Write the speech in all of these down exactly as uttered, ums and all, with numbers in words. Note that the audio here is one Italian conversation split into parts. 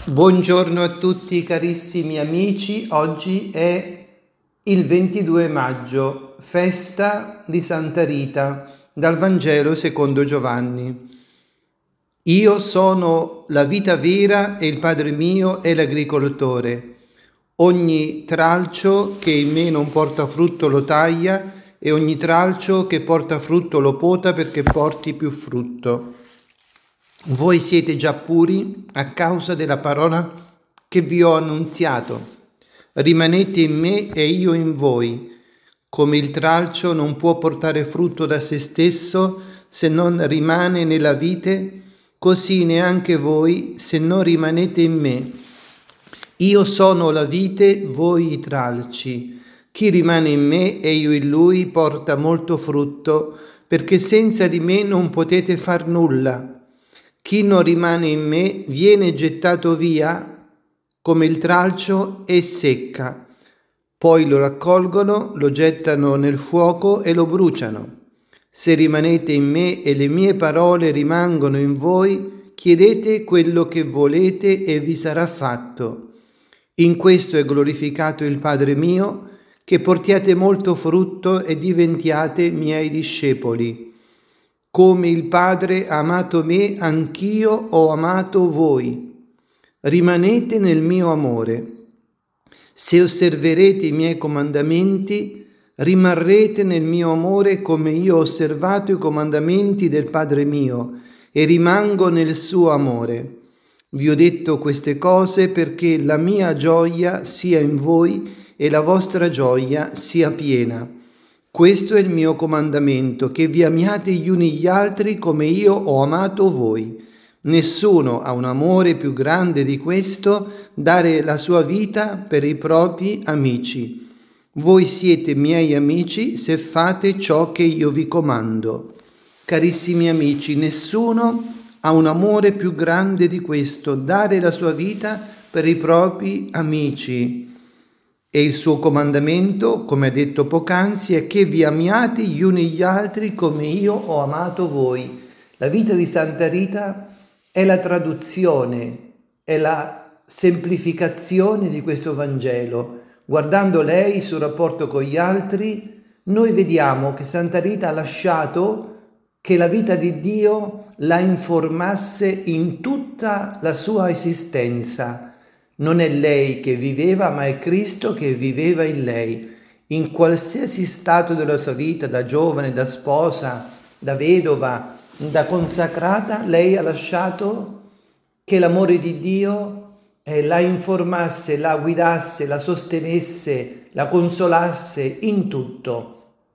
Buongiorno a tutti carissimi amici, oggi è il ventidue maggio, festa di Santa Rita, dal Vangelo secondo Giovanni. Io sono la vita vera e il Padre mio è l'agricoltore. Ogni tralcio che in me non porta frutto lo taglia e ogni tralcio che porta frutto lo pota perché porti più frutto. Voi siete già puri a causa della parola che vi ho annunziato. Rimanete in me e io in voi. Come il tralcio non può portare frutto da se stesso se non rimane nella vite, così neanche voi se non rimanete in me. Io sono la vite, voi i tralci. Chi rimane in me e io in lui porta molto frutto, perché senza di me non potete far nulla. Chi non rimane in me viene gettato via come il tralcio e secca. Poi lo raccolgono, lo gettano nel fuoco e lo bruciano. Se rimanete in me e le mie parole rimangono in voi, chiedete quello che volete e vi sarà fatto. In questo è glorificato il Padre mio, che portiate molto frutto e diventiate miei discepoli. Come il Padre ha amato me, anch'io ho amato voi. Rimanete nel mio amore. Se osserverete i miei comandamenti, rimarrete nel mio amore come io ho osservato i comandamenti del Padre mio e rimango nel suo amore. Vi ho detto queste cose perché la mia gioia sia in voi e la vostra gioia sia piena. Questo è il mio comandamento, che vi amiate gli uni gli altri come io ho amato voi. Nessuno ha un amore più grande di questo, dare la sua vita per i propri amici. Voi siete miei amici se fate ciò che io vi comando. Carissimi amici, nessuno ha un amore più grande di questo, dare la sua vita per i propri amici. E il suo comandamento, come ha detto poc'anzi, è che vi amiate gli uni gli altri come io ho amato voi. La vita di Santa Rita è la traduzione, è la semplificazione di questo Vangelo. Guardando lei, il suo rapporto con gli altri, noi vediamo che Santa Rita ha lasciato che la vita di Dio la informasse in tutta la sua esistenza. Non è lei che viveva, ma è Cristo che viveva in lei. In qualsiasi stato della sua vita, da giovane, da sposa, da vedova, da consacrata, lei ha lasciato che l'amore di Dio eh, la informasse, la guidasse, la sostenesse, la consolasse in tutto.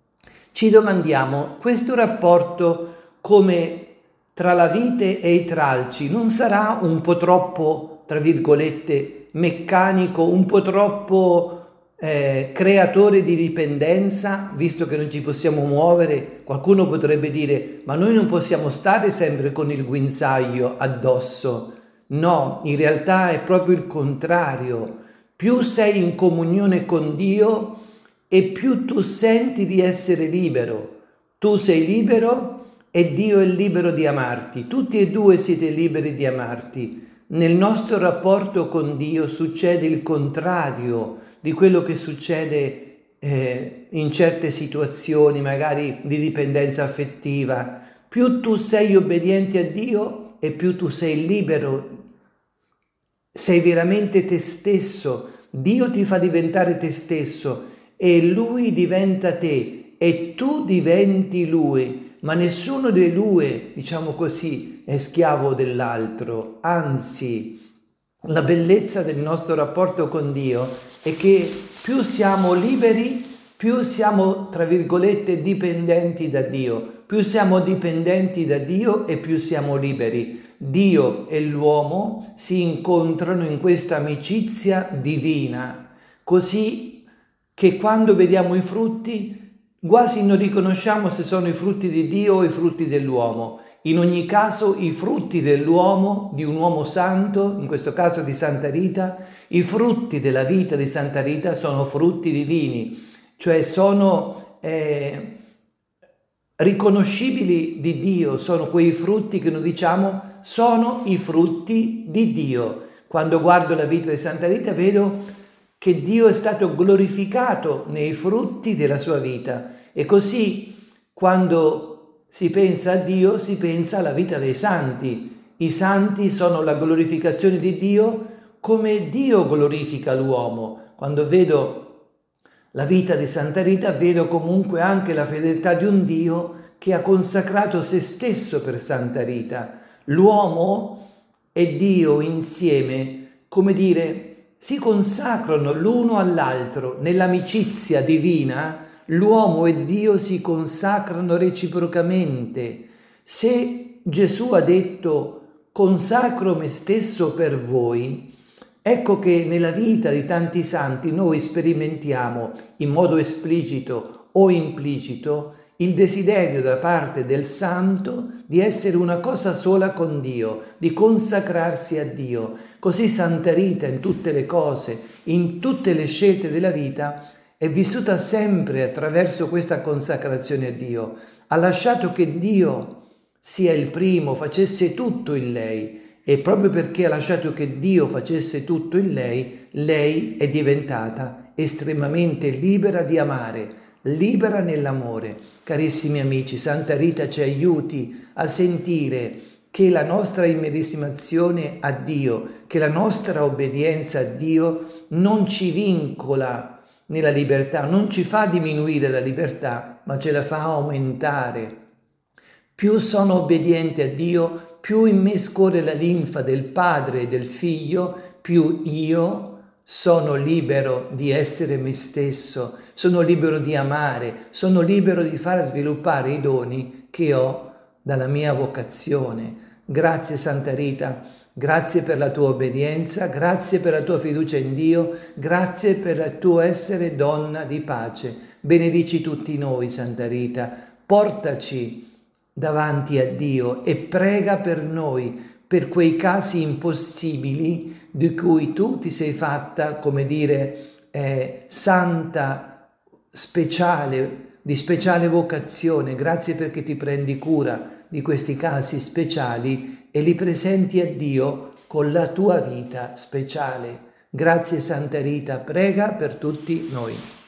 Ci domandiamo, questo rapporto come tra la vite e i tralci non sarà un po' troppo, tra virgolette, meccanico, un po' troppo eh, creatore di dipendenza, visto che non ci possiamo muovere? Qualcuno potrebbe dire, ma noi non possiamo stare sempre con il guinzaglio addosso. No, in realtà è proprio il contrario. Più sei in comunione con Dio e più tu senti di essere libero. Tu sei libero e Dio è libero di amarti. Tutti e due siete liberi di amarti. Nel nostro rapporto con Dio succede il contrario di quello che succede eh, in certe situazioni, magari di dipendenza affettiva. Più tu sei obbediente a Dio e più tu sei libero, sei veramente te stesso. Dio ti fa diventare te stesso e Lui diventa te e tu diventi Lui. Ma nessuno dei due, diciamo così, è schiavo dell'altro. Anzi, la bellezza del nostro rapporto con Dio è che più siamo liberi, più siamo, tra virgolette, dipendenti da Dio. Più siamo dipendenti da Dio e più siamo liberi. Dio e l'uomo si incontrano in questa amicizia divina, così che quando vediamo i frutti quasi non riconosciamo se sono i frutti di Dio o i frutti dell'uomo. In ogni caso i frutti dell'uomo, di un uomo santo, in questo caso di Santa Rita, i frutti della vita di Santa Rita sono frutti divini, cioè sono eh, riconoscibili di Dio, sono quei frutti che noi diciamo sono i frutti di Dio. Quando guardo la vita di Santa Rita vedo che Dio è stato glorificato nei frutti della sua vita, e così quando si pensa a Dio si pensa alla vita dei santi. I santi sono la glorificazione di Dio, come Dio glorifica l'uomo. Quando vedo la vita di Santa Rita vedo comunque anche la fedeltà di un Dio che ha consacrato se stesso per Santa Rita. L'uomo e Dio insieme, come dire, si consacrano l'uno all'altro. Nell'amicizia divina l'uomo e Dio si consacrano reciprocamente. Se Gesù ha detto consacro me stesso per voi, ecco che nella vita di tanti santi noi sperimentiamo in modo esplicito o implicito il desiderio da parte del santo di essere una cosa sola con Dio, di consacrarsi a Dio. Così Santa Rita in tutte le cose, in tutte le scelte della vita, è vissuta sempre attraverso questa consacrazione a Dio. Ha lasciato che Dio sia il primo, facesse tutto in lei, e proprio perché ha lasciato che Dio facesse tutto in lei, lei è diventata estremamente libera di amare, libera nell'amore. Carissimi amici, Santa Rita ci aiuti a sentire che la nostra immedesimazione a Dio, che la nostra obbedienza a Dio non ci vincola nella libertà, non ci fa diminuire la libertà, ma ce la fa aumentare. Più sono obbediente a Dio, più in me scorre la linfa del Padre e del Figlio, più io sono libero di essere me stesso, sono libero di amare, sono libero di far sviluppare i doni che ho dalla mia vocazione. Grazie Santa Rita, grazie per la tua obbedienza, grazie per la tua fiducia in Dio, grazie per il tuo essere donna di pace. Benedici tutti noi, Santa Rita, portaci davanti a Dio e prega per noi, per quei casi impossibili di cui tu ti sei fatta, come dire, eh, santa, speciale, di speciale vocazione. Grazie perché ti prendi cura di questi casi speciali e li presenti a Dio con la tua vita speciale. Grazie Santa Rita, prega per tutti noi.